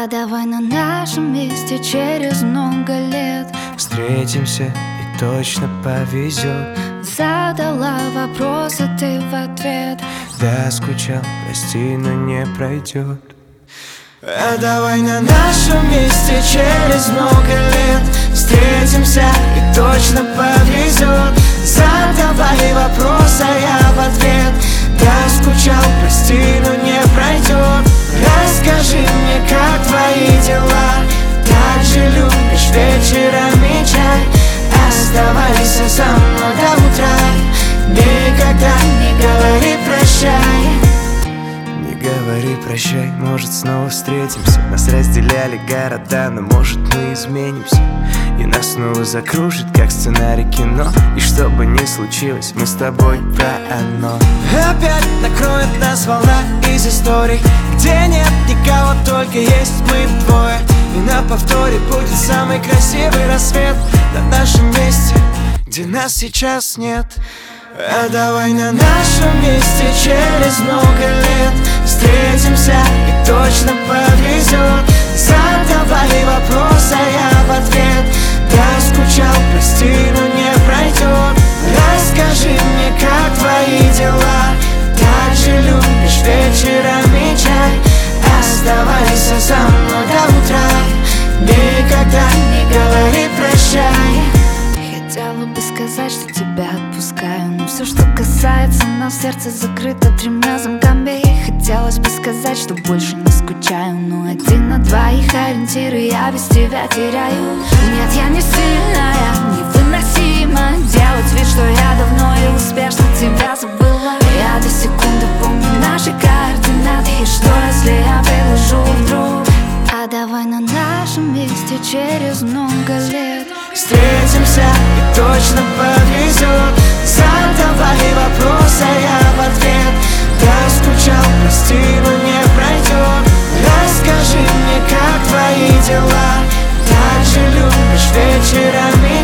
А давай на нашем месте через много лет встретимся и точно повезет. Задала вопрос, а ты в ответ: да, скучал, прости, но не пройдет. А давай на нашем месте через много лет встретимся и точно повезет. Задавай вопрос, а я в ответ: да, скучал, прости, но не пройдет. Расскажи мне, как твои дела, так же любишь вечерами чай. Оставайся со мной до утра, никогда не говори прощай. Не говори прощай, может снова встретимся. Нас разделяли города, но может мы изменимся, и нас снова закружит, как сценарий кино. И что бы ни случилось, мы с тобой про одно. Опять накроет нас волна из историй, где нет никого, только есть мы двое. И на повторе будет самый красивый рассвет на нашем месте, где нас сейчас нет. А давай на нашем месте через много лет встретимся и точно повезет. Задавай вопрос, а я в ответ: да, скучал, прости, но не пройдет. Расскажи мне, как твои дела, так же любишь вечерами чай. Оставайся со мной до утра, никогда не говори прощай. Хотела бы сказать, что тебя отпускаю, но все, что касается нас, сердце закрыто тремя замками. Хотелось бы сказать, что больше не скучаю, но один на двоих ориентиры я без тебя теряю. Нет, я не сильная, невыносимо делать вид, что я давно и успешно тебя забыла. Я до секунды помню наши координаты, и что, если я предложу вдруг? А давай на нашем месте через много лет встретимся и точно повезет. Задавай вопрос, а я в ответ: да, скучал, прости, но не пройдет. Расскажи мне, как твои дела, так же любишь вечерами